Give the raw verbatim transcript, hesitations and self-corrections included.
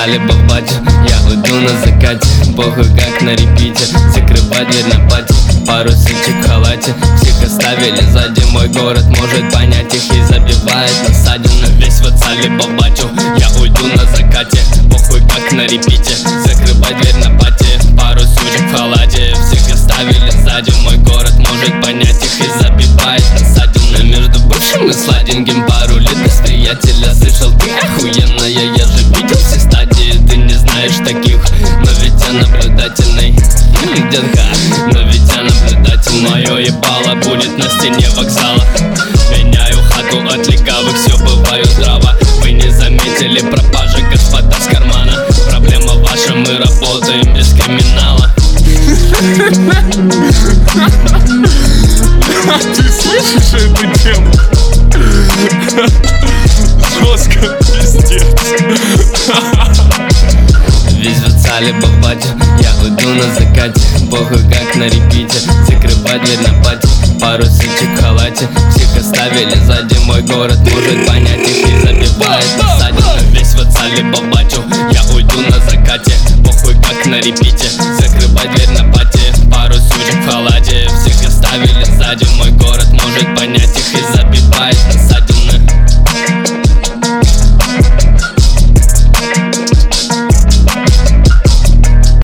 зацали бабачу, я уйду на закате. Похуй как на репите, закрывай дверь на пати. Пару сучек в халате, всех оставили сзади. Мой город может понять их и забивает насадину. Весь в отцале бабачу, я уйду на закате. Похуй как на репите, закрывай дверь на пати. Пару сучек в халате, всех оставили сзади. Мой город может понять их и забивает насадину. Между бывшим и сладеньким пару лет без приятеля. Слышал, ты охуенная, я же видел все стадии. Ты не знаешь таких, но ведь я наблюдательный. Детка, но ведь я наблюдатель. Мое ебало будет на стене вокзала. Меняю хату от легавых, все бываю здраво. Вы не заметили пропажи, господа, с кармана. Проблема ваша, мы работаем без криминала. Ты слышишь эту тему? Жестко, пиздец. Весь в отцале бабачу, я уйду на закате. Похуй как на репите, закрывай дверь на пати. Пару сучек в халате, всех оставили сзади. Мой город может понять их и забивает насадину. Весь в отцале бабачу, я уйду на закате. Похуй как на репите, закрывай дверь